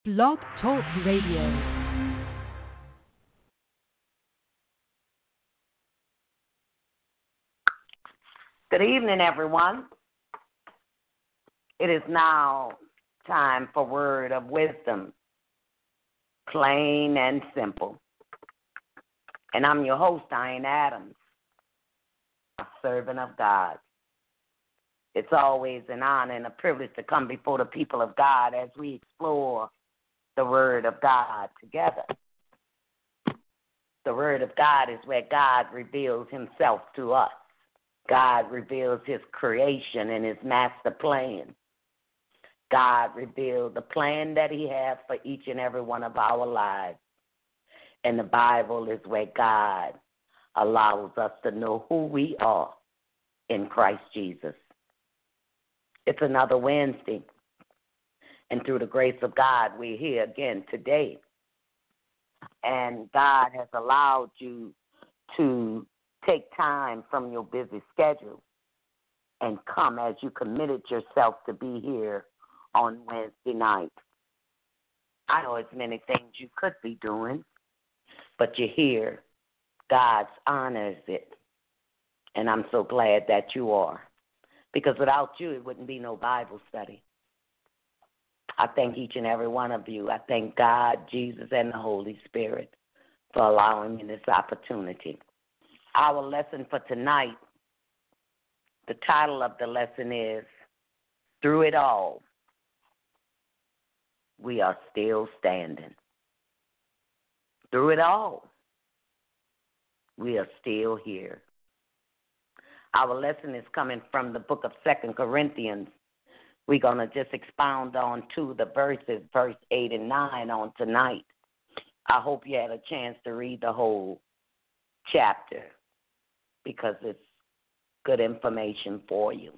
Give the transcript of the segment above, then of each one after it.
Blog Talk Radio. Good evening, everyone. It is now time for Word of Wisdom, plain and simple. And I'm your host, Diane Adams, a servant of God. It's always an honor and a privilege to come before the people of God as we explore the Word of God together. The Word of God is where God reveals himself to us. God reveals his creation and his master plan. God revealed the plan that he has for each and every one of our lives. And the Bible is where God allows us to know who we are in Christ Jesus. It's another Wednesday. And through the grace of God, we're here again today. And God has allowed you to take time from your busy schedule and come as you committed yourself to be here on Wednesday night. I know it's many things you could be doing, but you're here. God honors it. And I'm so glad that you are. Because without you, it wouldn't be no Bible study. I thank each and every one of you. I thank God, Jesus, and the Holy Spirit for allowing me this opportunity. Our lesson for tonight, the title of the lesson is, Through It All, We Are Still Standing. Through it all, we are still here. Our lesson is coming from the book of 2 Corinthians. We're going to just expound on two of the verses, verse 8 and 9 on tonight. I hope you had a chance to read the whole chapter because it's good information for you.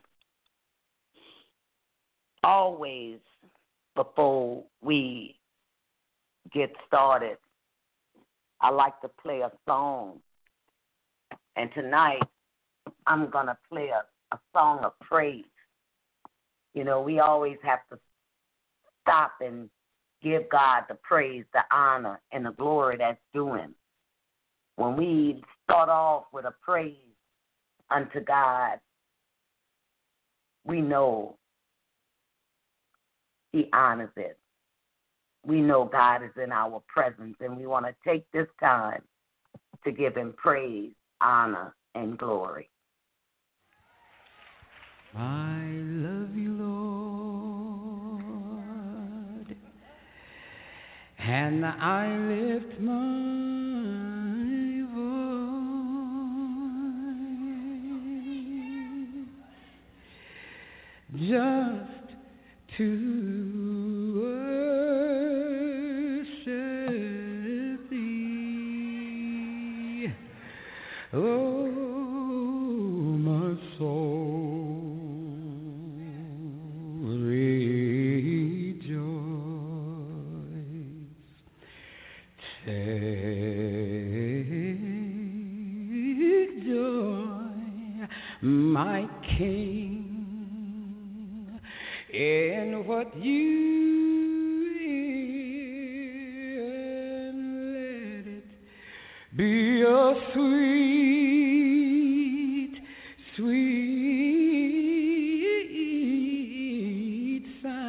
Always, before we get started, I like to play a song. And tonight, I'm going to play a song of praise. You know, we always have to stop and give God the praise, the honor, and the glory that's due him. When we start off with a praise unto God, we know he honors it. We know God is in our presence, and we want to take this time to give him praise, honor, and glory. I love you, Lord, and I lift my voice just to worship thee, oh, my soul. My King, in what you hear, and let it be a sweet, sweet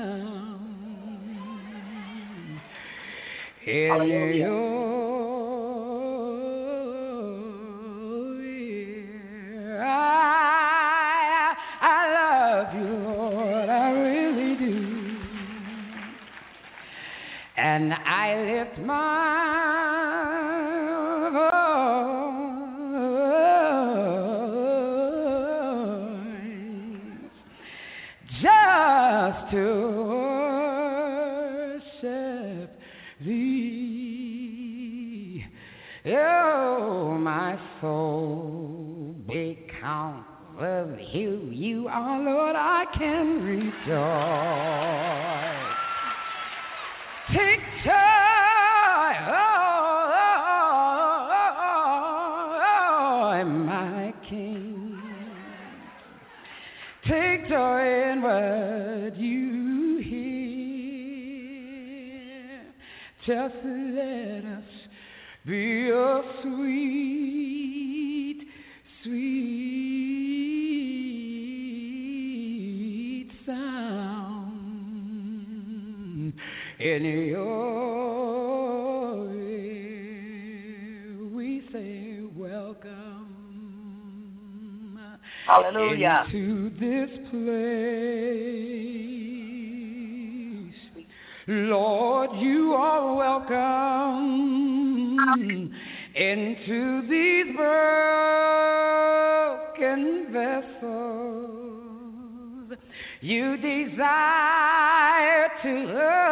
sound in your and I lift my voice just to worship thee, oh, my soul, because of who you are, Lord, I can rejoice. Take joy, oh, my King. Take joy in what you hear. Just let us be a sweet, sweet sound in your ear. We say welcome. Hallelujah. Into this place, Lord, you are welcome into these broken vessels. You desire to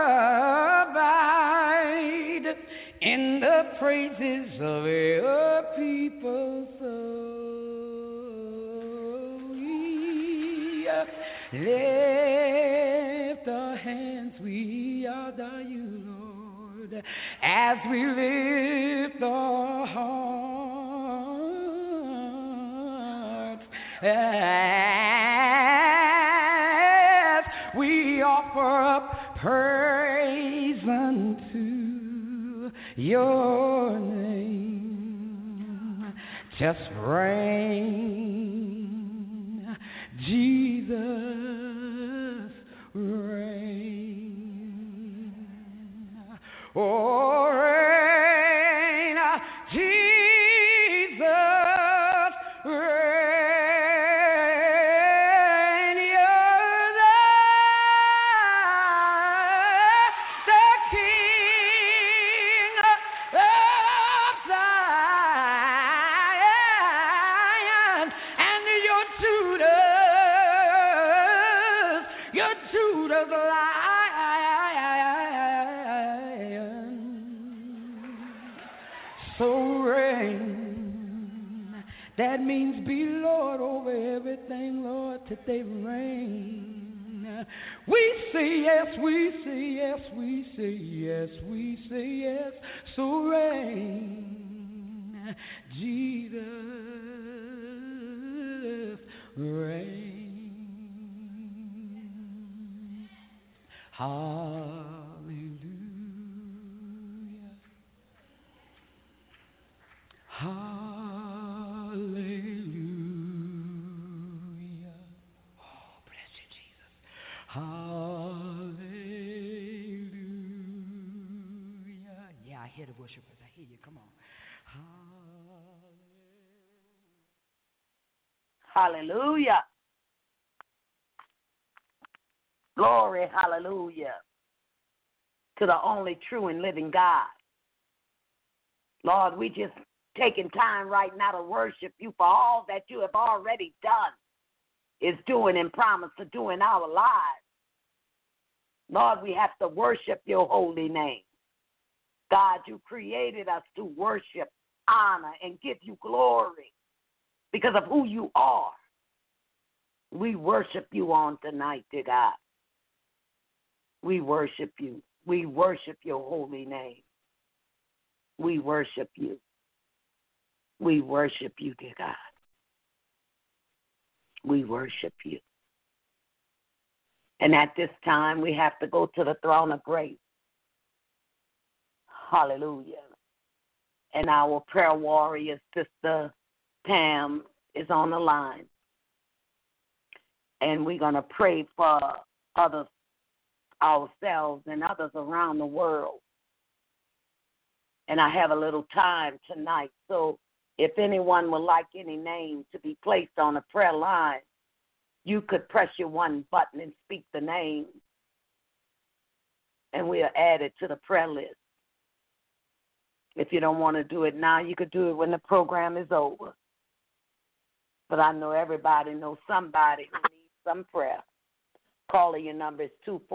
abide in the praises of your people. So lift our hands, we adore you, Lord, as we lift our hearts, as we offer up praise unto your name. Just reign, Jesus, reign. Oh, reign, Jesus, reign. You're the King of Zion, and your Judas lion. So reign, that means be Lord over everything, Lord, today reign. We say yes, we say yes, we say yes, we say yes. So reign, Jesus, reign. Hallelujah. Hallelujah. Oh, bless you, Jesus. Hallelujah. Yeah, I hear the worshipers. I hear you. Come on. Hallelujah. Glory, hallelujah, to the only true and living God. Lord, we just taking time right now to worship you for all that you have already done, is doing and promised to do in our lives. Lord, we have to worship your holy name. God, you created us to worship, honor, and give you glory because of who you are. We worship you on tonight, dear God. We worship you. We worship your holy name. We worship you. We worship you, dear God. We worship you. And at this time, we have to go to the throne of grace. Hallelujah. And our prayer warrior, Sister Pam, is on the line. And we're going to pray for others, ourselves, and others around the world. And I have a little time tonight, so if anyone would like any name to be placed on a prayer line, you could press your one button and speak the name, and we'll add it to the prayer list. If you don't want to do it now, you could do it when the program is over. But I know everybody knows somebody who needs some prayer. Calling your number is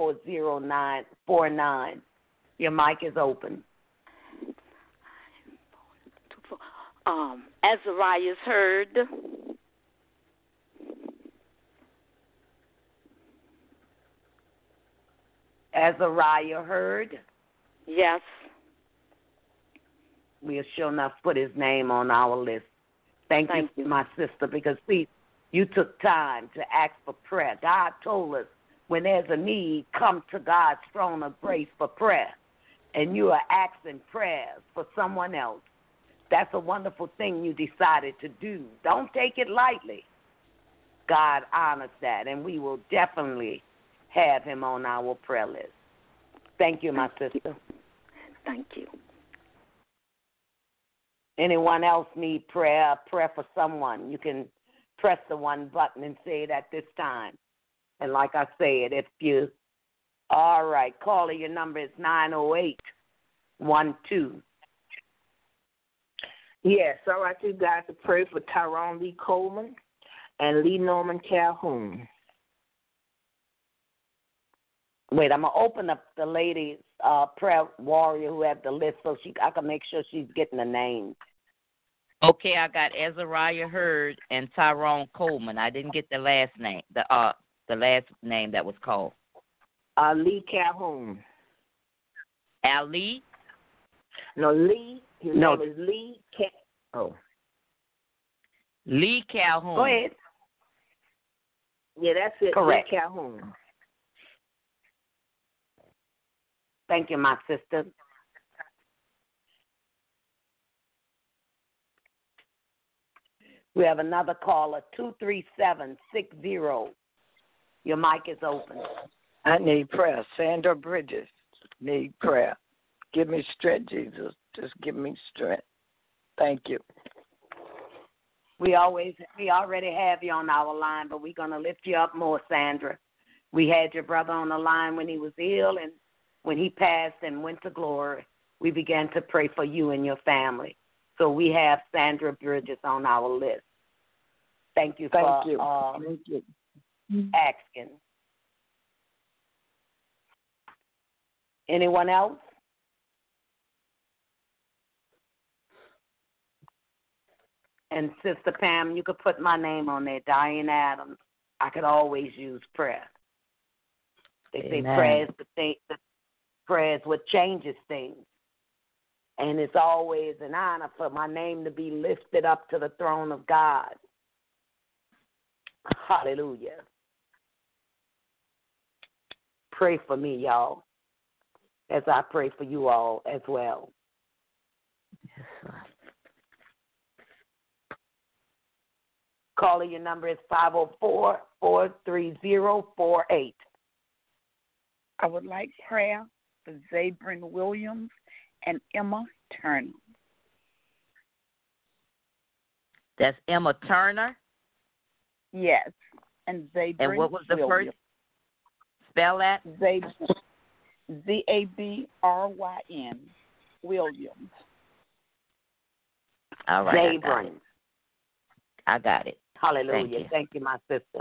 240-949. Your mic is open. Azariah's heard. Azariah heard. Yes. We'll sure enough put his name on our list. Thank you, my sister, because you took time to ask for prayer. God told us when there's a need, come to God's throne of grace for prayer. and you are asking prayers for someone else, that's a wonderful thing you decided to do. Don't take it lightly. God honors that, and we will definitely have him on our prayer list. Thank you, my sister. Thank you. Anyone else need prayer? Prayer for someone. You can press the one button and say it at this time. And like I said, if you, all right, caller, your number is 908-12. Yes, I'd like you guys to pray for Tyrone Lee Coleman and Lee Norman Calhoun. Wait, I'm going to open up the ladies' prayer warrior who have the list so I can make sure she's getting the names. Okay, I got Azariah Hurd and Tyrone Coleman. I didn't get the last name, the last name that was called. Lee Calhoun. Ali? No, Lee. His name is Lee. Lee Calhoun. Go ahead. Yeah, that's it. Correct. Lee Calhoun. Thank you, my sister. We have another caller, 23760. Your mic is open. I need prayer. Sandra Bridges need prayer. Give me strength, Jesus. Just give me strength. Thank you. We already have you on our line, but we're going to lift you up more, Sandra. We had your brother on the line when he was ill, and when he passed and went to glory, we began to pray for you and your family. So we have Sandra Bridges on our list. Thank you for asking. Anyone else? And Sister Pam, you could put my name on there, Diane Adams. I could always use prayer. They say prayers what changes things. And it's always an honor for my name to be lifted up to the throne of God. Hallelujah. Pray for me, y'all, as I pray for you all as well. Yes, sir. Caller, your number is 504-430-48. I would like prayer for Zabrin Williams and Emma Turner. That's Emma Turner? Yes. And Zabrin And what was the Williams. first? Spell that? Zabryn Williams. All right. Zabrin. I got it. Hallelujah. Thank you, my sister.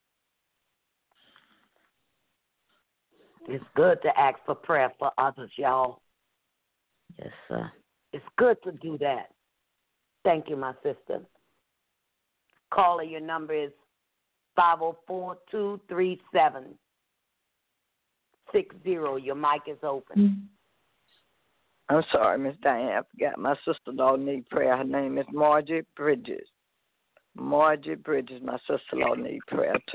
It's good to ask for prayer for others, y'all. Yes, sir. It's good to do that. Thank you, my sister. Caller, your number is 504-237-60. Your mic is open. I'm sorry, Miss Diane. I forgot my sister-in-law need prayer. Her name is Margie Bridges. Margie Bridges, my sister-in-law need prayer too.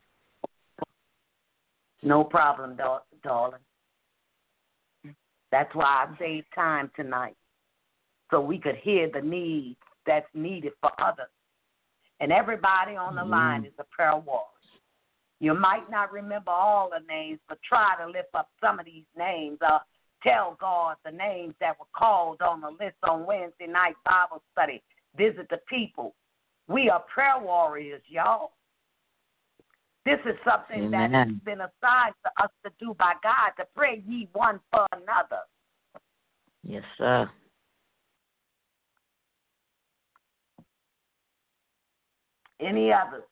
No problem, darling. That's why I saved time tonight, so we could hear the needs that's needed for others. And everybody on the line is a prayer warrior. You might not remember all the names, but try to lift up some of these names. Tell God the names that were called on the list on Wednesday night Bible study. Visit the people. We are prayer warriors, y'all. This is something that has been assigned to us to do by God, to pray ye one for another. Yes, sir. Any others?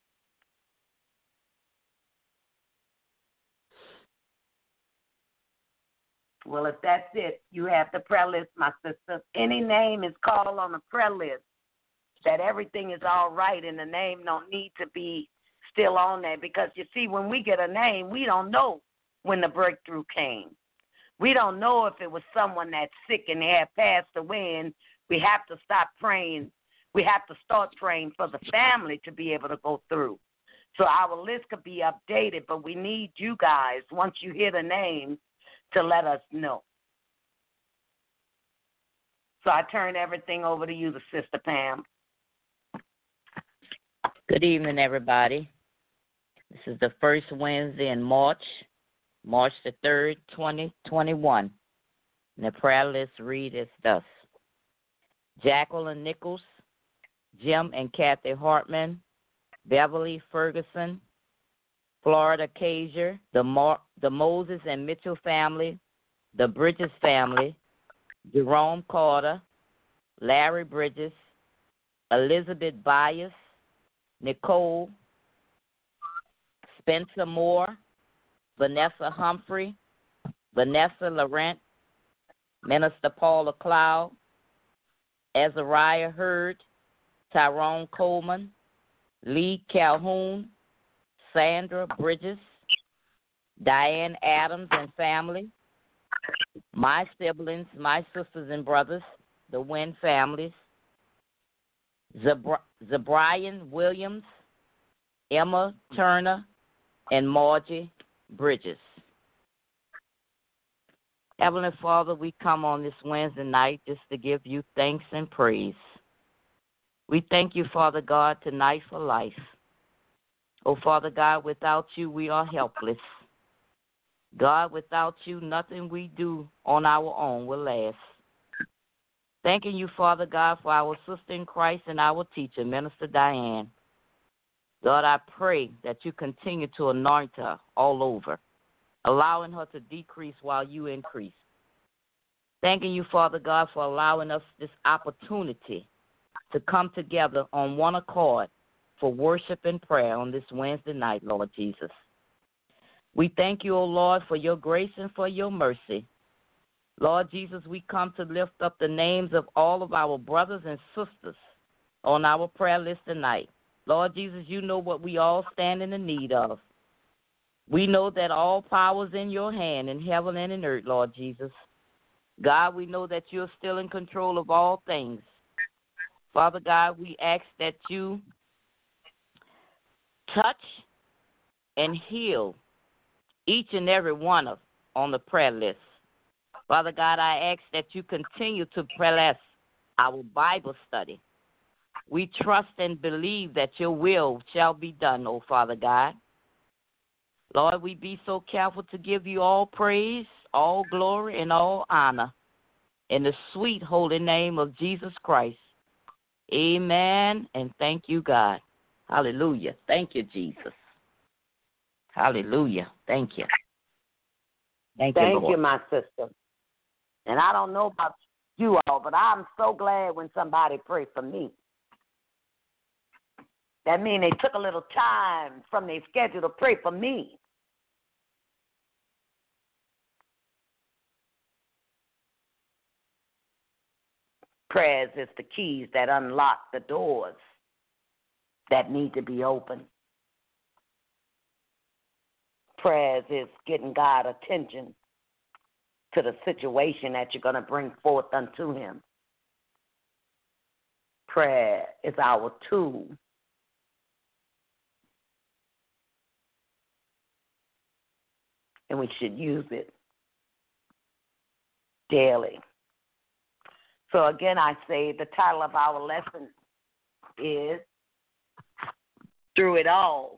Well, if that's it, you have the prayer list, my sister. Any name is called on the prayer list, that everything is all right and the name don't need to be still on there, because you see, when we get a name, we don't know when the breakthrough came. We don't know if it was someone that's sick and they have passed away, and we have to stop praying. We have to start praying for the family to be able to go through. So our list could be updated, but we need you guys, once you hear the name, to let us know. So I turn everything over to you, Sister Pam. Good evening, everybody. This is the first Wednesday in March the 3rd, 2021. And the prayer list reads as thus. Jacqueline Nichols, Jim and Kathy Hartman, Beverly Ferguson, Florida Kaiser, the Moses and Mitchell family, the Bridges family, Jerome Carter, Larry Bridges, Elizabeth Bias, Nicole, Spencer Moore, Vanessa Humphrey, Vanessa Laurent, Minister Paula Cloud, Azariah Hurd, Tyrone Coleman, Lee Calhoun, Sandra Bridges, Diane Adams and family, my siblings, my sisters and brothers, the Wynn families, Zabrian Williams, Emma Turner, and Margie Bridges. Heavenly Father, we come on this Wednesday night just to give you thanks and praise. We thank you, Father God, tonight for life. Oh, Father God, without you, we are helpless. God, without you, nothing we do on our own will last. Thanking you, Father God, for our sister in Christ and our teacher, Minister Diane. God, I pray that you continue to anoint her all over, allowing her to decrease while you increase. Thanking you, Father God, for allowing us this opportunity to come together on one accord for worship and prayer on this Wednesday night, Lord Jesus. We thank you, O Lord, for your grace and for your mercy. Lord Jesus, we come to lift up the names of all of our brothers and sisters on our prayer list tonight. Lord Jesus, you know what we all stand in the need of. We know that all power is in your hand in heaven and in earth, Lord Jesus. God, we know that you're still in control of all things. Father God, we ask that you touch and heal each and every one of on the prayer list. Father God, I ask that you continue to bless our Bible study. We trust and believe that your will shall be done, oh Father God. Lord, we be so careful to give you all praise, all glory, and all honor in the sweet holy name of Jesus Christ. Amen, and thank you, God. Hallelujah. Thank you, Jesus. Hallelujah. Thank you. Thank you, Lord. Thank you, my sister. And I don't know about you all, but I'm so glad when somebody prayed for me. That means they took a little time from their schedule to pray for me. Prayers is the keys that unlock the doors that need to be opened. Prayers is getting God attention to the situation that you're going to bring forth unto him. Prayer is our tool. And we should use it daily. So again, I say the title of our lesson is Through It All,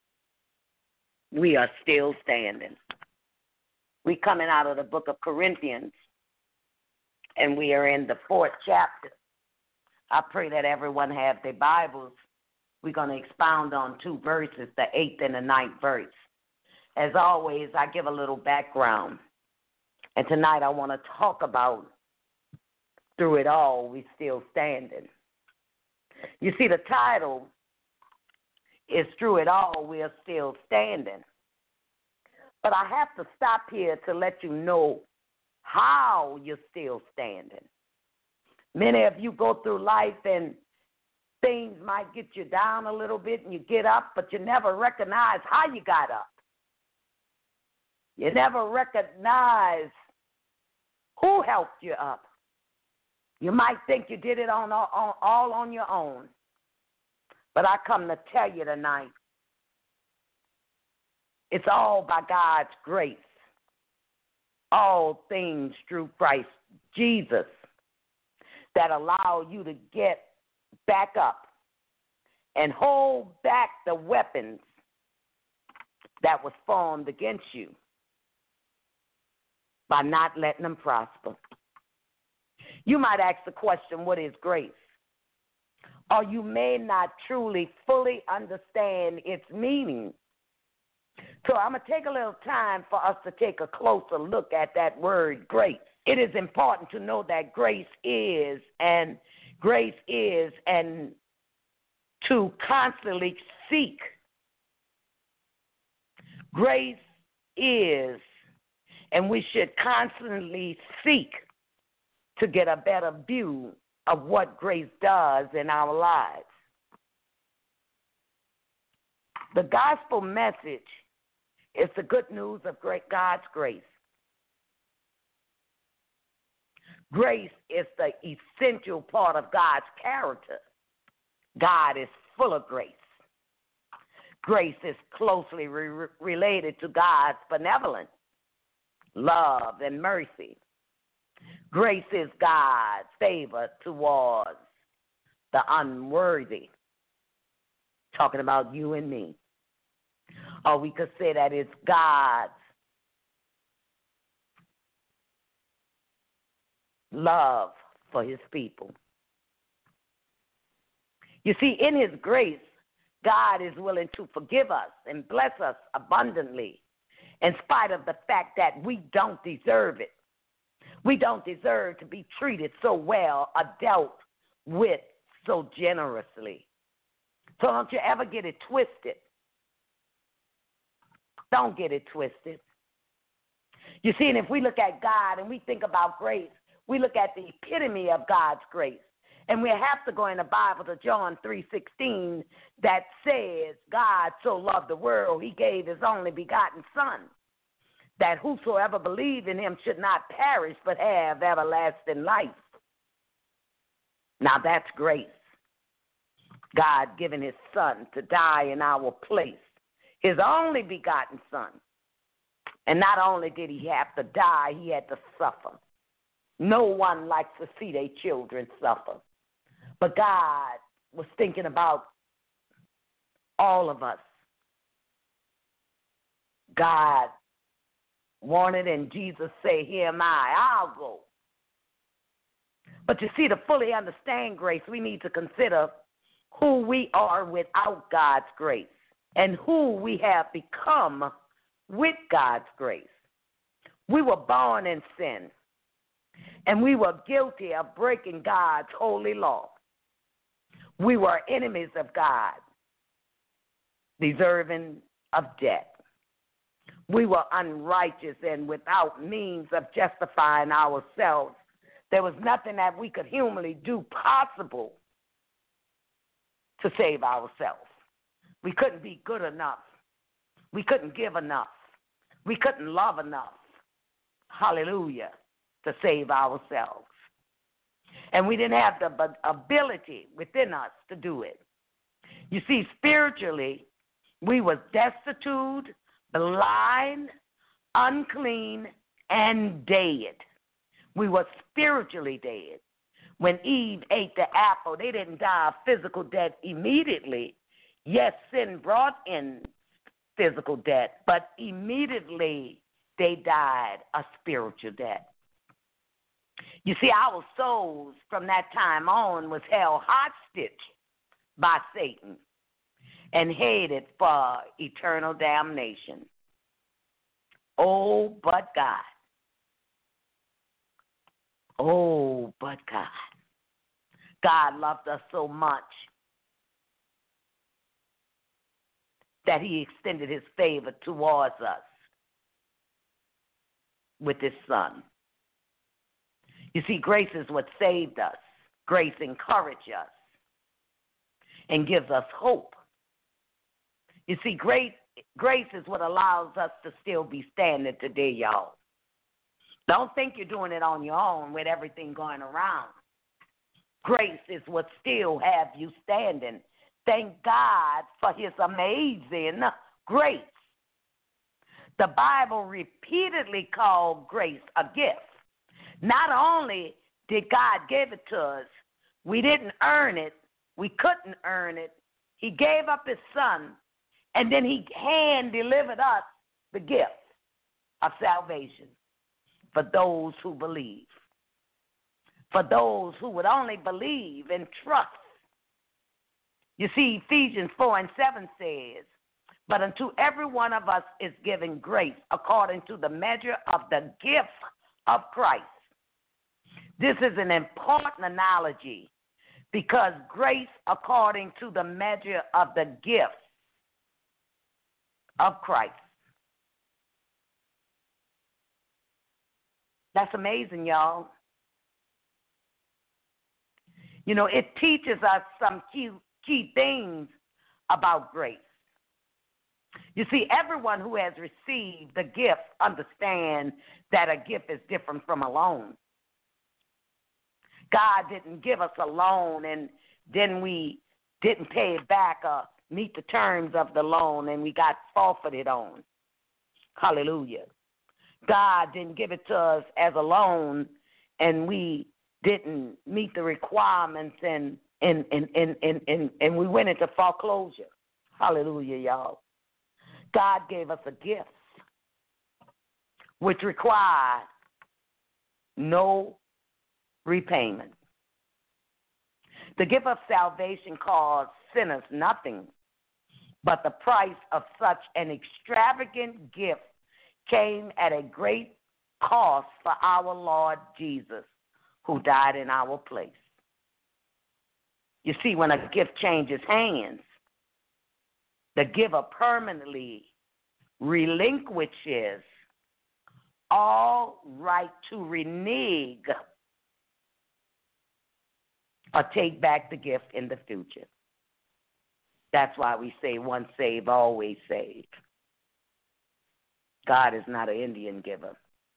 We Are Still Standing. We're coming out of the book of Corinthians, and we are in the 4th chapter. I pray that everyone have their Bibles. We're going to expound on 2 verses, the 8th and the 9th verse. As always, I give a little background. And tonight I want to talk about Through It All, We Still Standing. You see, the title is Through It All, We Are Still Standing. But I have to stop here to let you know how you're still standing. Many of you go through life and things might get you down a little bit and you get up, but you never recognize how you got up. You never recognize who helped you up. You might think you did it all on your own. But I come to tell you tonight, it's all by God's grace. All things through Christ Jesus. that allow you to get back up and hold back the weapons that was formed against you by not letting them prosper. You might ask the question, what is grace? Or you may not truly fully understand its meaning. So I'm going to take a little time for us to take a closer look at that word grace. It is important to know that grace is and to constantly seek. Grace is, and we should constantly seek to get a better view of what grace does in our lives. The gospel message is the good news of God's grace. Grace is the essential part of God's character. God is full of grace. Grace is closely related to God's benevolence, love, and mercy. Grace is God's favor towards the unworthy. Talking about you and me. Or we could say that it's God's love for his people. You see, in his grace, God is willing to forgive us and bless us abundantly in spite of the fact that we don't deserve it. We don't deserve to be treated so well or dealt with so generously. So don't you ever get it twisted. Don't get it twisted. You see, and if we look at God and we think about grace, we look at the epitome of God's grace. And we have to go in the Bible to John 3:16 that says, God so loved the world, he gave his only begotten Son, that whosoever believed in him should not perish but have everlasting life. Now that's grace. God giving his Son to die in our place, his only begotten Son. And not only did he have to die, he had to suffer. No one likes to see their children suffer. But God was thinking about all of us. God wanted, and Jesus said, here am I, I'll go. But you see, to fully understand grace, we need to consider who we are without God's grace and who we have become with God's grace. We were born in sin, and we were guilty of breaking God's holy law. We were enemies of God, deserving of death. We were unrighteous and without means of justifying ourselves. There was nothing that we could humanly do possible to save ourselves. We couldn't be good enough. We couldn't give enough. We couldn't love enough. Hallelujah, to save ourselves. And we didn't have the ability within us to do it. You see, spiritually, we were destitute, blind, unclean, and dead. We were spiritually dead. When Eve ate the apple, they didn't die of physical death immediately. Yes, sin brought in physical death, but immediately they died a spiritual death. You see, our souls from that time on was held hostage by Satan and headed for eternal damnation. Oh, but God. Oh, but God. God loved us so much that he extended his favor towards us with his Son. You see, grace is what saved us. Grace encourages us and gives us hope. You see, grace is what allows us to still be standing today, y'all. Don't think you're doing it on your own with everything going around. Grace is what still have you standing. Thank God for his amazing grace. The Bible repeatedly called grace a gift. Not only did God give it to us. We didn't earn it. We couldn't earn it. He gave up his son, and then he hand-delivered us the gift of salvation for those who believe, for those who would only believe and trust. You see, Ephesians 4:7 says, but unto every one of us is given grace according to the measure of the gift of Christ. This is an important analogy because grace according to the measure of the gift of Christ. That's amazing, y'all. You know, it teaches us some key things about grace. You see, everyone who has received the gift understands that a gift is different from a loan. God didn't give us a loan and then we didn't pay it back or meet the terms of the loan and we got forfeited on. Hallelujah. God didn't give it to us as a loan and we didn't meet the requirements and we went into foreclosure. Hallelujah, y'all. God gave us a gift which required no repayment. The gift of salvation costs sinners nothing, but the price of such an extravagant gift came at a great cost for our Lord Jesus, who died in our place. You see, when a gift changes hands, the giver permanently relinquishes all right to renege or take back the gift in the future. That's why we say once saved, always saved. God is not an Indian giver.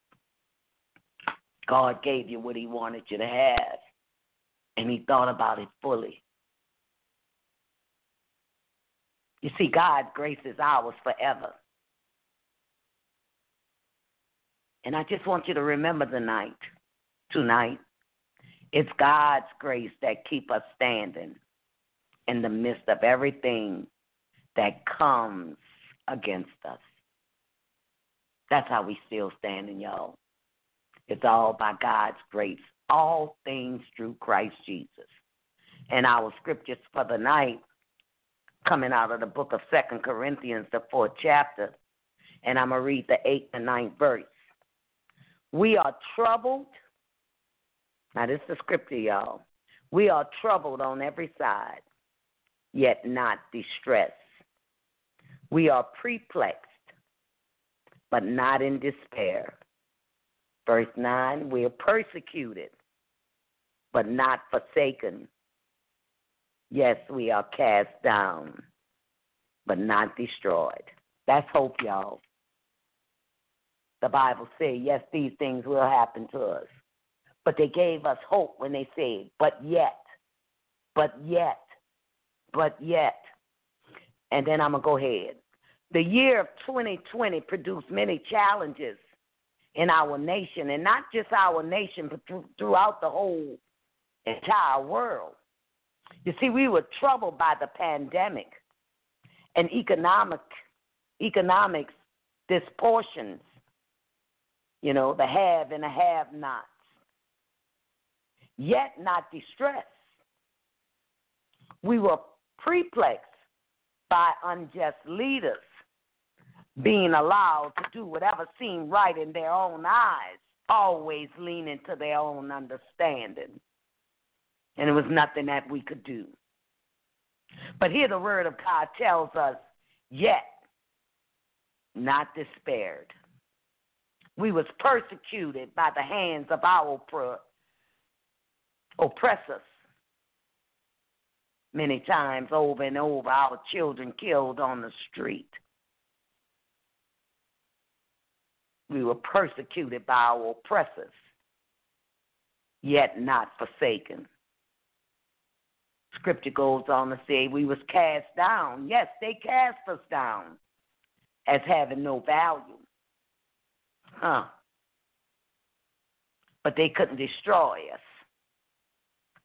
God gave you what he wanted you to have, and he thought about it fully. You see, God's grace is ours forever. And I just want you to remember tonight, it's God's grace that keep us standing in the midst of everything that comes against us. That's how we still standing, y'all. It's all by God's grace. All things through Christ Jesus. And our scriptures for the night coming out of the book of 2 Corinthians, the 4th chapter, and I'm going to read the 8th and 9th verse. We are troubled. Now, this is the scripture, y'all. We are troubled on every side, yet not distressed. We are perplexed, but not in despair. Verse 9, we are persecuted, but not forsaken. Yes, we are cast down, but not destroyed. That's hope, y'all. The Bible says, yes, these things will happen to us. But they gave us hope when they said, but yet. And then I'm going to go ahead. The year of 2020 produced many challenges in our nation, and not just our nation, but throughout the whole entire world. You see, we were troubled by the pandemic and economics distortions, you know, the have and the have-nots, yet not distressed. We were perplexed by unjust leaders being allowed to do whatever seemed right in their own eyes, always leaning to their own understanding. And there was nothing that we could do. But here the word of God tells us, yet not despaired. We was persecuted by the hands of our oppressors. Many times over and over, our children killed on the street. We were persecuted by our oppressors, yet not forsaken. Scripture goes on to say we was cast down. Yes, they cast us down as having no value. But they couldn't destroy us.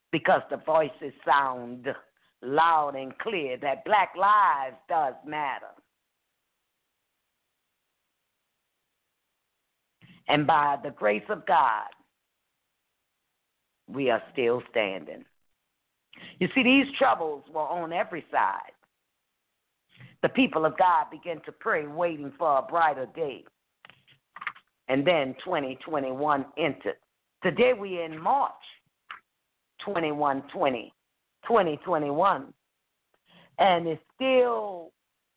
because the voices sound loud and clear that black lives does matter. And by the grace of God, we are still standing. You see, these troubles were on every side. The people of God began to pray, waiting for a brighter day. And then 2021 entered. Today we in March 2021. And it's still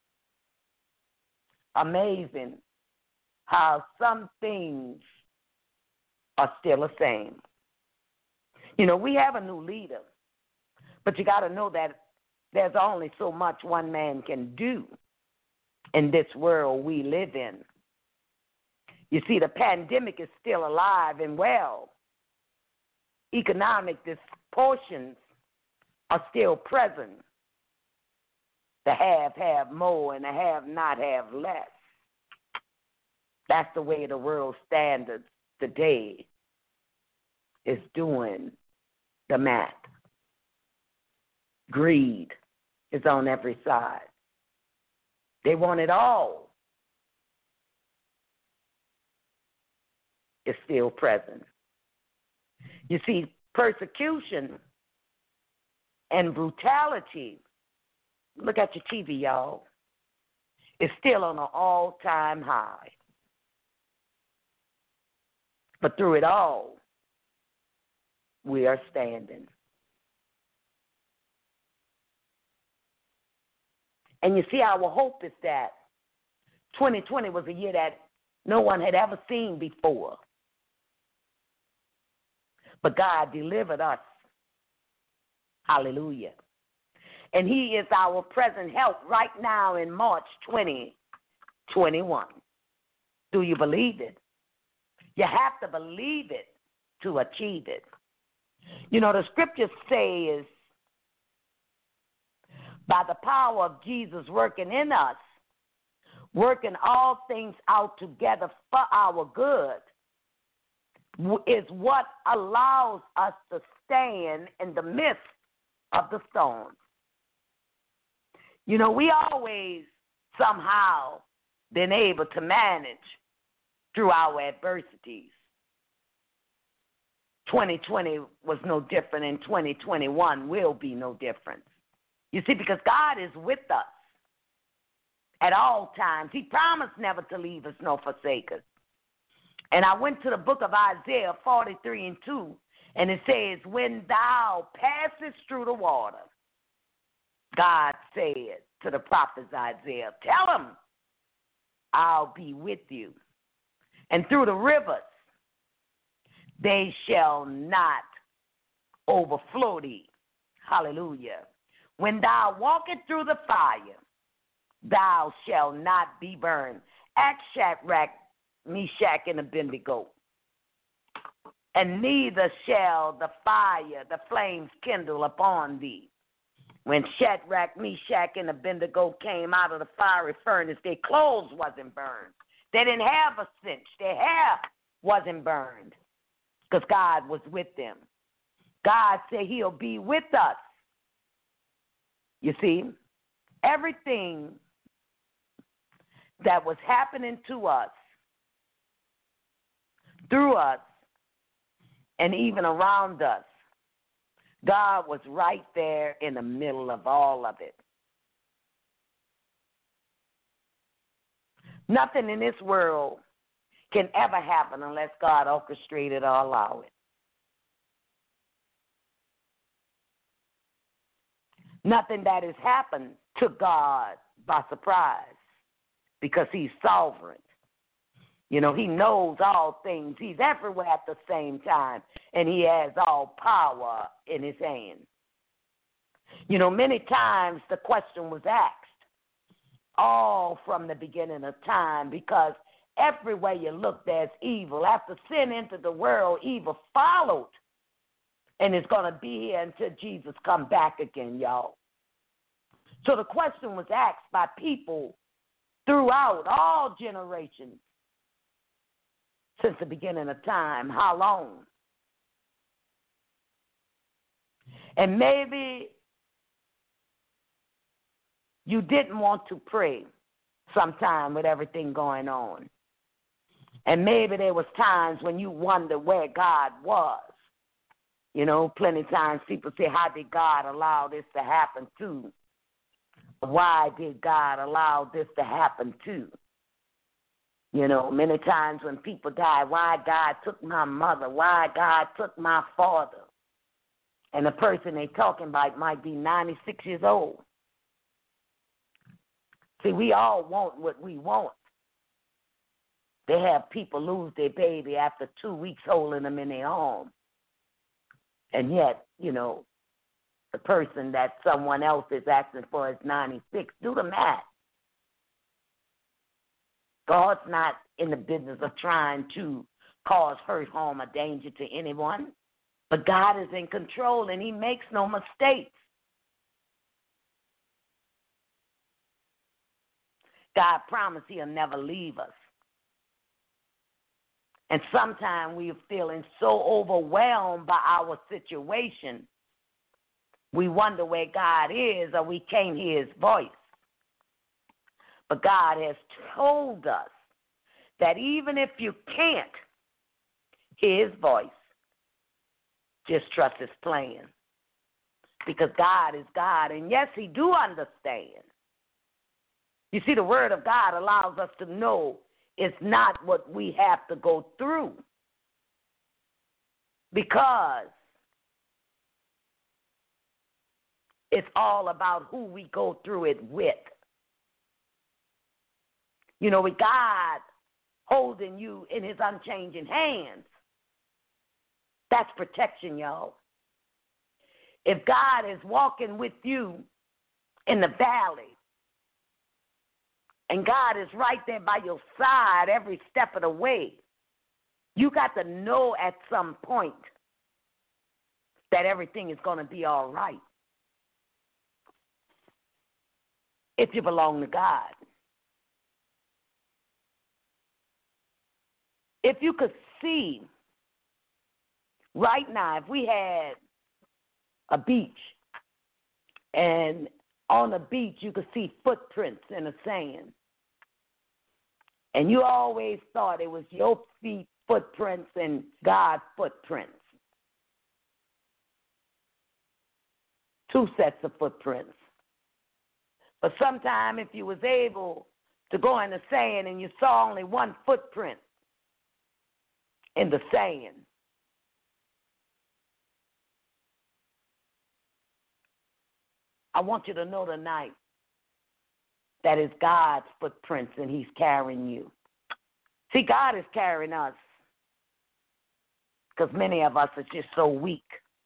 amazing how some things are still the same. You know, we have a new leader, but you got to know that there's only so much one man can do in this world we live in. You see, the pandemic is still alive and well. Economic disproportions are still present. The have more and the have not have less. That's the way the world standards today is doing the math. Greed is on every side. They want it all. It's still present. You see, persecution and brutality, look at your TV, y'all, is still on an all-time high. But through it all, we are standing. And you see, our hope is that 2020 was a year that no one had ever seen before. But God delivered us. Hallelujah. And He is our present help right now in March 2021. Do you believe it? You have to believe it to achieve it. You know, the scripture says, by the power of Jesus working in us, working all things out together for our good, is what allows us to stand in the midst of the storms. You know, we always somehow been able to manage through our adversities. 2020 was no different, and 2021 will be no different. You see, because God is with us at all times. He promised never to leave us nor forsake us. And I went to the book of Isaiah 43:2, and it says, when thou passest through the water, God said to the prophet Isaiah, tell him I'll be with you. And through the rivers, they shall not overflow thee. Hallelujah. When thou walkest through the fire, thou shalt not be burned. Ask Shadrach, Meshach, and Abednego. And neither shall the fire, the flames kindle upon thee. When Shadrach, Meshach, and Abednego came out of the fiery furnace, their clothes wasn't burned. They didn't have a stench. Their hair wasn't burned because God was with them. God said He'll be with us. You see, everything that was happening to us, through us, and even around us, God was right there in the middle of all of it. Nothing in this world can ever happen unless God orchestrated or allow it. Nothing that has happened took God by surprise because He's sovereign. You know, He knows all things. He's everywhere at the same time, and He has all power in His hand. You know, many times the question was asked, all from the beginning of time, because everywhere you look, there's evil. After sin entered the world, evil followed, and it's going to be here until Jesus come back again, y'all. So the question was asked by people throughout all generations since the beginning of time. How long? And maybe you didn't want to pray sometime with everything going on. And maybe there was times when you wondered where God was. You know, plenty of times people say, how did God allow this to happen too? Why did God allow this to happen too? You know, many times when people die, why God took my mother, why God took my father. And the person they're talking about might be 96 years old. See, we all want what we want. They have people lose their baby after 2 weeks holding them in their arms. And yet, you know, the person that someone else is asking for is 96. Do the math. God's not in the business of trying to cause hurt, harm, or danger to anyone. But God is in control, and he makes no mistakes. God promised he'll never leave us. And sometimes we are feeling so overwhelmed by our situation, we wonder where God is or we can't hear his voice. But God has told us that even if you can't hear his voice, just trust his plan. Because God is God, and yes, he do understand. You see, the word of God allows us to know it's not what we have to go through. Because it's all about who we go through it with. You know, with God holding you in his unchanging hands, that's protection, y'all. If God is walking with you in the valley, and God is right there by your side every step of the way, you got to know at some point that everything is going to be all right. If you belong to God. If you could see right now, if we had a beach, and on the beach you could see footprints in the sand, and you always thought it was your feet footprints and God's footprints. Two sets of footprints. But sometime if you was able to go in the sand and you saw only one footprint in the sand, I want you to know tonight that it's God's footprints and he's carrying you. See, God is carrying us because many of us are just so weak.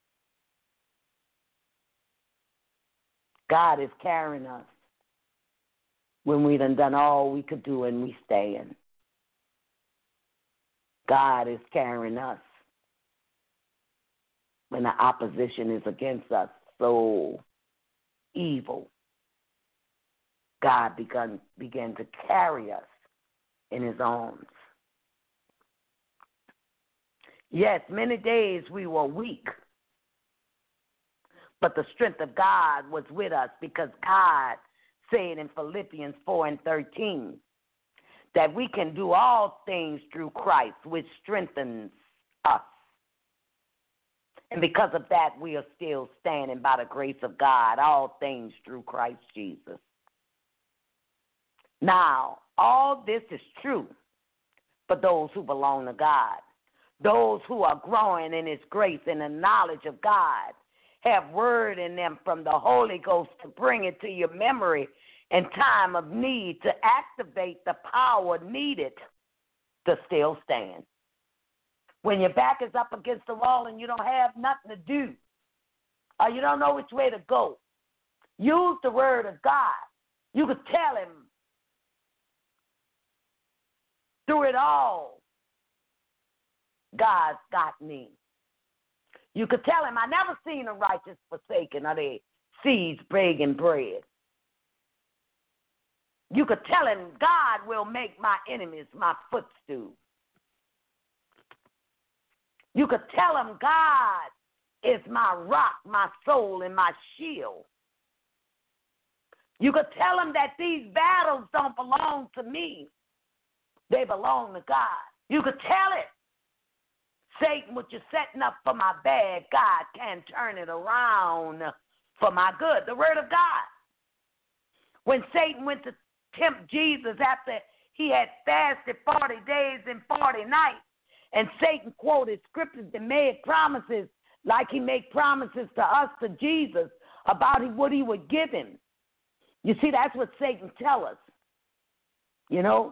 God is carrying us when we done all we could do and we stand. God is carrying us when the opposition is against us so evil. God began to carry us in his arms. Yes, many days we were weak, but the strength of God was with us because God said in Philippians 4:13 that we can do all things through Christ, which strengthens us. And because of that, we are still standing by the grace of God, all things through Christ Jesus. Now, all this is true for those who belong to God. Those who are growing in his grace and the knowledge of God have word in them from the Holy Ghost to bring it to your memory in time of need, to activate the power needed to still stand. When your back is up against the wall and you don't have nothing to do, or you don't know which way to go, use the word of God. You could tell him through it all, God's got me. You could tell him, I never seen the righteous forsaken or their seeds begging bread. You could tell him, God will make my enemies my footstool. You could tell him, God is my rock, my soul, and my shield. You could tell him that these battles don't belong to me. They belong to God. You could tell it. Satan, what you're setting up for my bad, God can turn it around for my good. The word of God. When Satan went to tempt Jesus after he had fasted 40 days and 40 nights, and Satan quoted scriptures and made promises like he made promises to us, to Jesus, about what he would give him. You see, that's what Satan tells us. You know?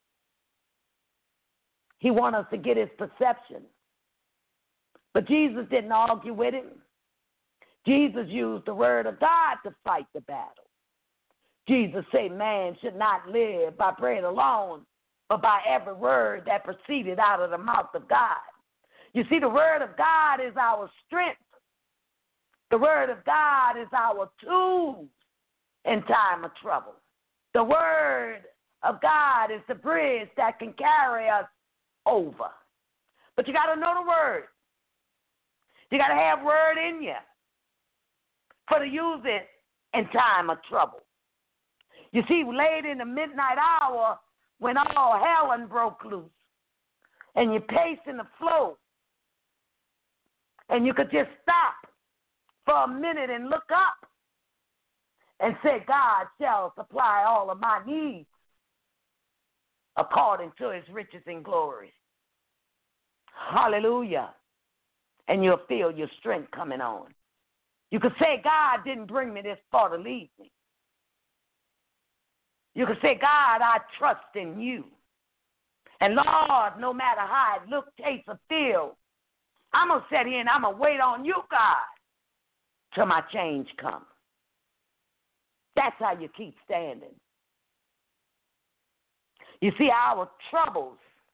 He wants us to get his perception. But Jesus didn't argue with him. Jesus used the word of God to fight the battle. Jesus said man should not live by bread alone, but by every word that proceeded out of the mouth of God. You see, the word of God is our strength. The word of God is our tool in time of trouble. The word of God is the bridge that can carry us over. But you got to know the word. You got to have word in you for to use it in time of trouble. You see, late in the midnight hour, when all hell broke loose, and you're pacing the floor, and you could just stop for a minute and look up and say, God shall supply all of my needs according to his riches and glory. Hallelujah. And you'll feel your strength coming on. You could say, God didn't bring me this far to leave me. You could say, God, I trust in you. And Lord, no matter how it looks, tastes, or feels, I'm going to sit here and I'm going to wait on you, God, till my change comes. That's how you keep standing. You see, our troubles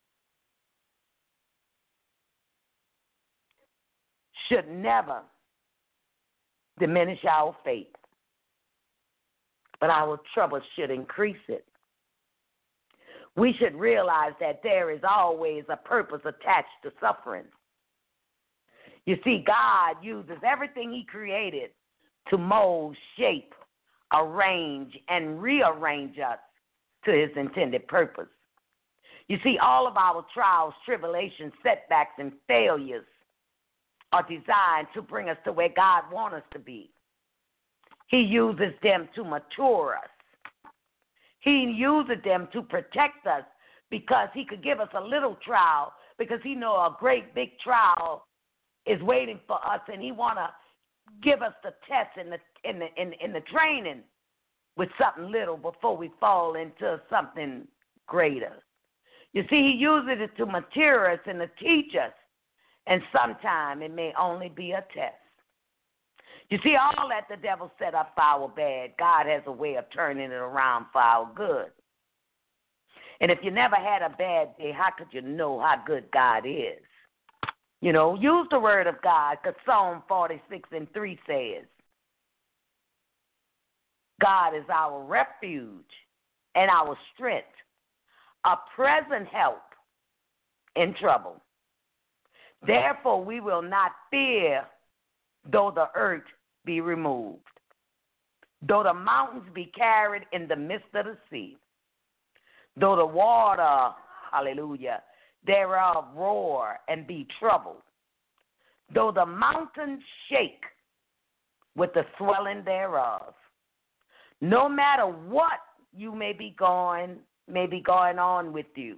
should never diminish our faith, but our troubles should increase it. We should realize that there is always a purpose attached to suffering. You see, God uses everything he created to mold, shape, arrange, and rearrange us to his intended purpose. You see, all of our trials, tribulations, setbacks, and failures are designed to bring us to where God wants us to be. He uses them to mature us. He uses them to protect us because he could give us a little trial because he knows a great big trial is waiting for us, and he want to give us the test and the training with something little before we fall into something greater. You see, he uses it to mature us and to teach us, and sometimes it may only be a test. You see, all that the devil set up for our bad, God has a way of turning it around for our good. And if you never had a bad day, how could you know how good God is? You know, use the word of God, because Psalm 46:3 says, God is our refuge and our strength, a present help in trouble. Therefore, we will not fear, though the earth be removed, though the mountains be carried in the midst of the sea, though the water, hallelujah, thereof roar and be troubled, though the mountains shake with the swelling thereof. No matter what you may be going on with you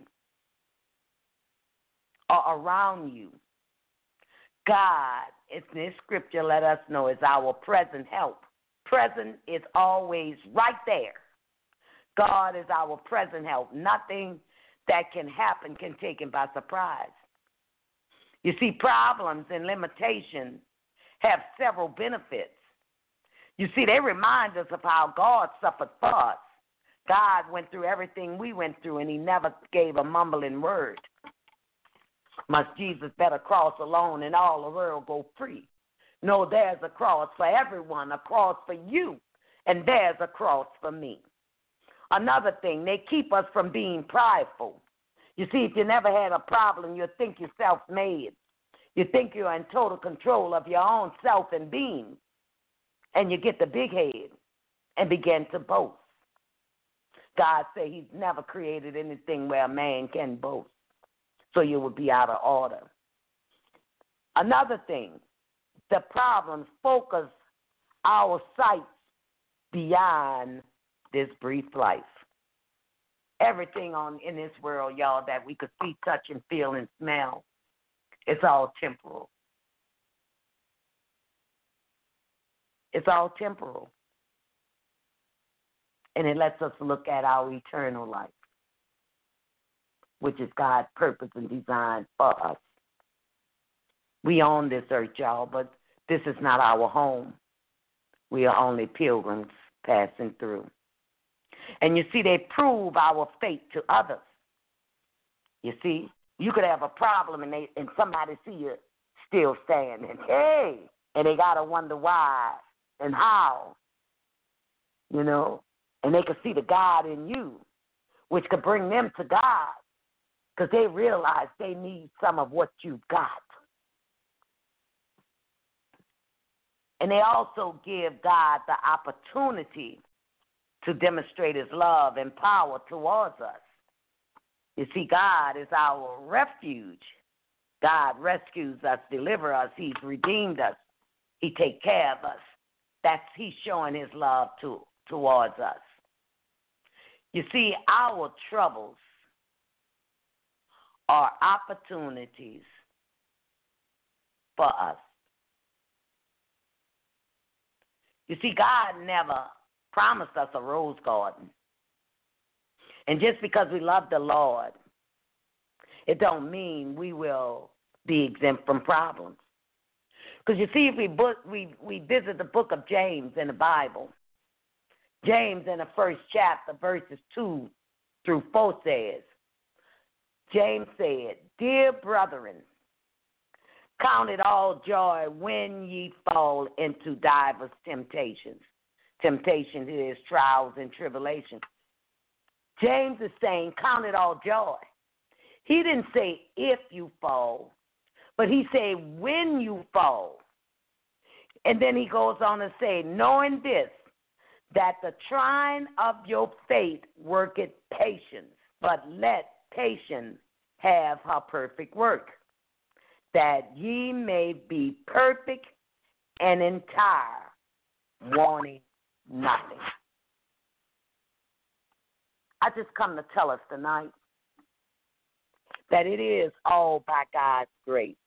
or around you, God, in this scripture, let us know is our present help. Present is always right there. God is our present help. Nothing that can happen can take him by surprise. You see, problems and limitations have several benefits. You see, they remind us of how God suffered for us. God went through everything we went through, and he never gave a mumbling word. Must Jesus bear a cross alone and all the world go free? No, there's a cross for everyone, a cross for you, and there's a cross for me. Another thing, they keep us from being prideful. You see, if you never had a problem, you'll think you're self-made. You think you're in total control of your own self and being, and you get the big head and begin to boast. God said he's never created anything where a man can boast, so you would be out of order. Another thing, the problems focus our sights beyond this brief life. Everything in this world, y'all, that we could see, touch, and feel and smell, it's all temporal. It's all temporal. And it lets us look at our eternal life, which is God's purpose and design for us. We own this earth, y'all, but this is not our home. We are only pilgrims passing through. And you see, they prove our faith to others. You see, you could have a problem and somebody see you still standing. Hey, and they got to wonder why and how, you know. And they could see the God in you, which could bring them to God because they realize they need some of what you've got. And they also give God the opportunity to demonstrate his love and power towards us. You see, God is our refuge. God rescues us, delivers us. He's redeemed us. He takes care of us. He's showing his love towards us. You see, our troubles are opportunities for us. You see, God never promised us a rose garden. And just because we love the Lord, it don't mean we will be exempt from problems. Because you see, if we visit the book of James in the Bible, James in the first chapter, verses 2 through 4 says, James said, "Dear brethren, count it all joy when ye fall into divers temptations." Temptation is trials and tribulations. James is saying, count it all joy. He didn't say if you fall, but he said when you fall. And then he goes on to say, knowing this, that the trying of your faith worketh patience, but let patience have her perfect work, that ye may be perfect and entire, wanting nothing. I just come to tell us tonight that it is all by God's grace.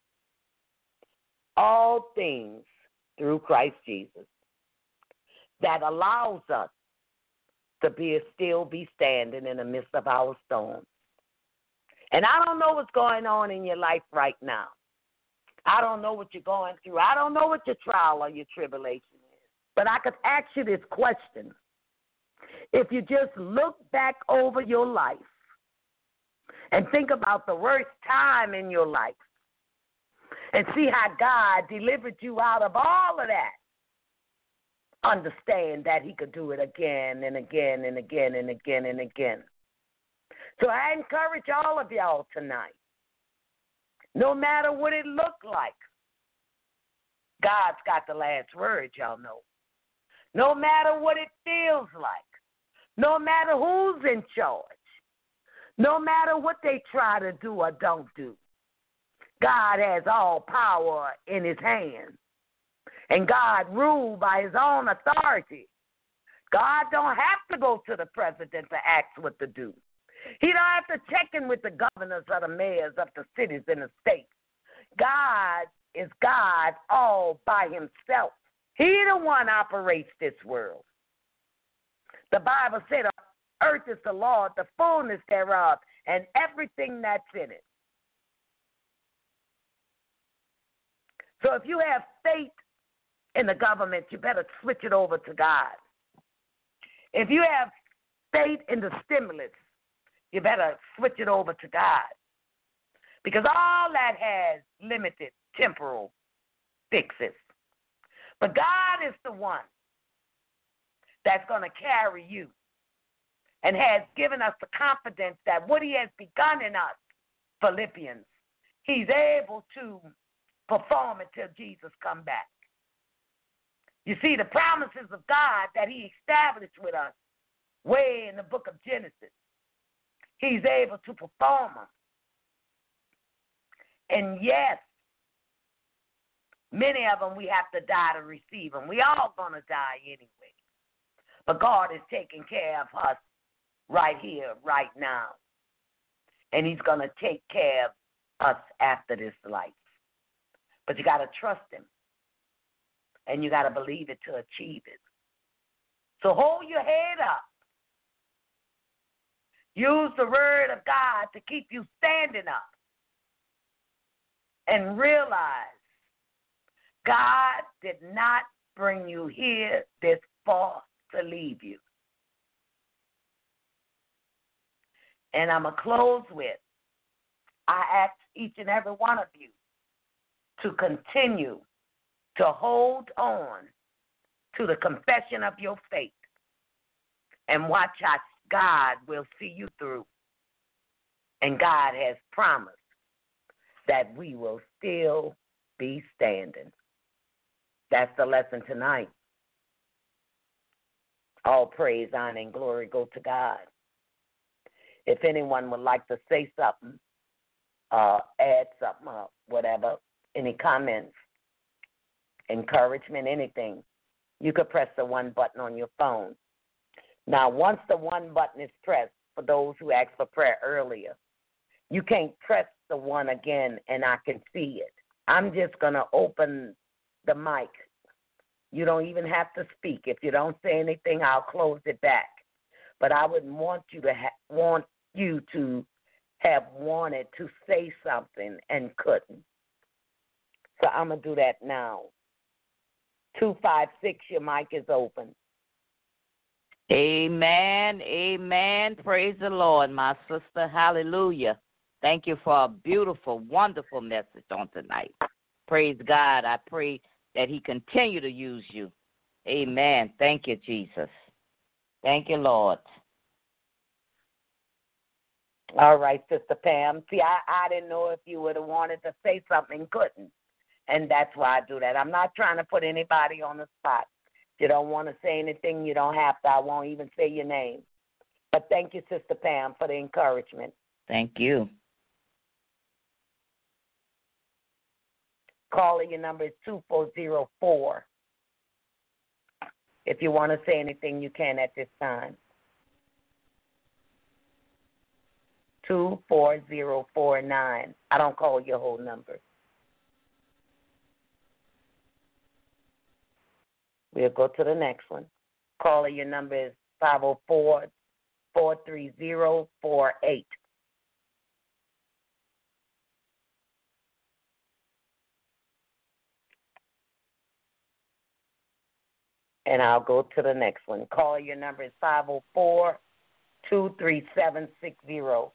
All things through Christ Jesus that allows us to still be standing in the midst of our storms. And I don't know what's going on in your life right now. I don't know what you're going through. I don't know what your trial or your tribulation is. But I could ask you this question. If you just look back over your life and think about the worst time in your life and see how God delivered you out of all of that, understand that he could do it again and again and again and again and again. So I encourage all of y'all tonight, no matter what it looked like, God's got the last word, y'all know. No matter what it feels like, no matter who's in charge, no matter what they try to do or don't do, God has all power in his hands. And God rules by his own authority. God don't have to go to the president to ask what to do. He don't have to check in with the governors or the mayors of the cities and the states. God is God all by himself. He the one operates this world. The Bible said, earth is the Lord, the fullness thereof, and everything that's in it. So if you have faith in the government, you better switch it over to God. If you have faith in the stimulus, you better switch it over to God. Because all that has limited temporal fixes. But God is the one that's going to carry you and has given us the confidence that what he has begun in us, Philippians, he's able to perform it till Jesus come back. You see, the promises of God that he established with us way in the book of Genesis, he's able to perform them. And yes, many of them we have to die to receive them. We all going to die anyway. But God is taking care of us right here, right now. And he's going to take care of us after this life. But you got to trust him. And you got to believe it to achieve it. So hold your head up. Use the word of God to keep you standing up. And realize God did not bring you here this far to leave you. And I'm going to close with, I ask each and every one of you to continue to hold on to the confession of your faith and watch how God will see you through. And God has promised that we will still be standing. That's the lesson tonight. All praise, honor, and glory go to God. If anyone would like to say something, add something, whatever, any comments, encouragement, anything, you could press the one button on your phone. Now, once the one button is pressed, for those who asked for prayer earlier, you can't press the one again and I can see it. I'm just going to open the mic. You don't even have to speak. If you don't say anything, I'll close it back. But I would want you to have wanted to say something and couldn't. So I'm going to do that now. 256, your mic is open. Amen. Amen. Praise the Lord, my sister. Hallelujah. Thank you for a beautiful, wonderful message on tonight. Praise God. I pray that he continue to use you. Amen. Thank you, Jesus. Thank you, Lord. All right, Sister Pam. See, I didn't know if you would have wanted to say something, couldn't. And that's why I do that. I'm not trying to put anybody on the spot. If you don't want to say anything, you don't have to. I won't even say your name. But thank you, Sister Pam, for the encouragement. Thank you. Caller, your number is 2404. If you want to say anything, you can at this time. 24049. I don't call your whole number. We'll go to the next one. Caller, your number is 504-430-48. And I'll go to the next one. Caller, your number is 504-23760.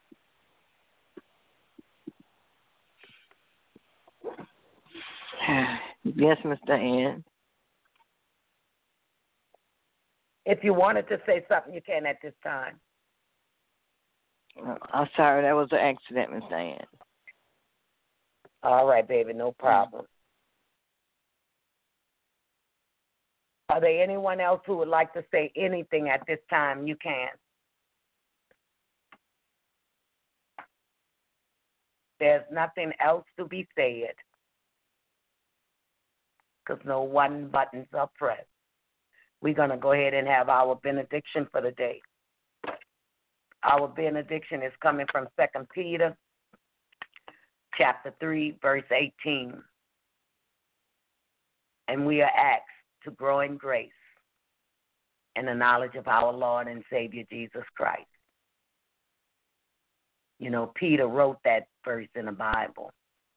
Yes, Miss Diane. If you wanted to say something, you can at this time. I'm sorry, that was an accident, Miss Diane. All right, baby, no problem. Are there anyone else who would like to say anything at this time? You can. There's nothing else to be said because no one buttons are pressed. We're going to go ahead and have our benediction for the day. Our benediction is coming from 2 Peter chapter 3, verse 18. And we are asked to grow in grace and the knowledge of our Lord and Savior Jesus Christ. You know, Peter wrote that verse in the Bible.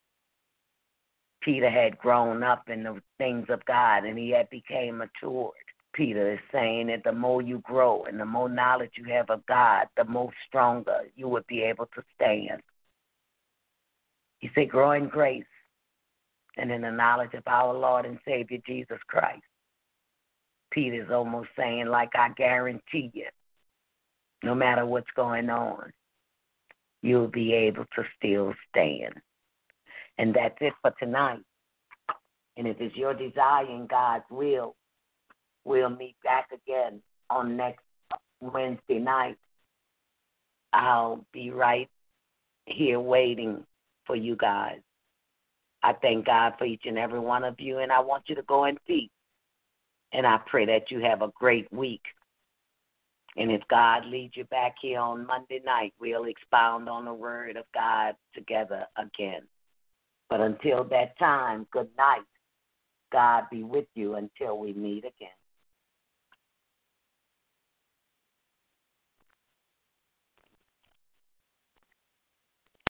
Peter had grown up in the things of God and he had became matured. Peter is saying that the more you grow and the more knowledge you have of God, the more stronger you would be able to stand. He said, grow in grace and in the knowledge of our Lord and Savior Jesus Christ. Peter's almost saying, like, I guarantee you, no matter what's going on, you'll be able to still stand. And that's it for tonight. And if it's your desire in God's will, we'll meet back again on next Wednesday night. I'll be right here waiting for you guys. I thank God for each and every one of you, and I want you to go in peace. And I pray that you have a great week. And if God leads you back here on Monday night, we'll expound on the Word of God together again. But until that time, good night. God be with you until we meet again.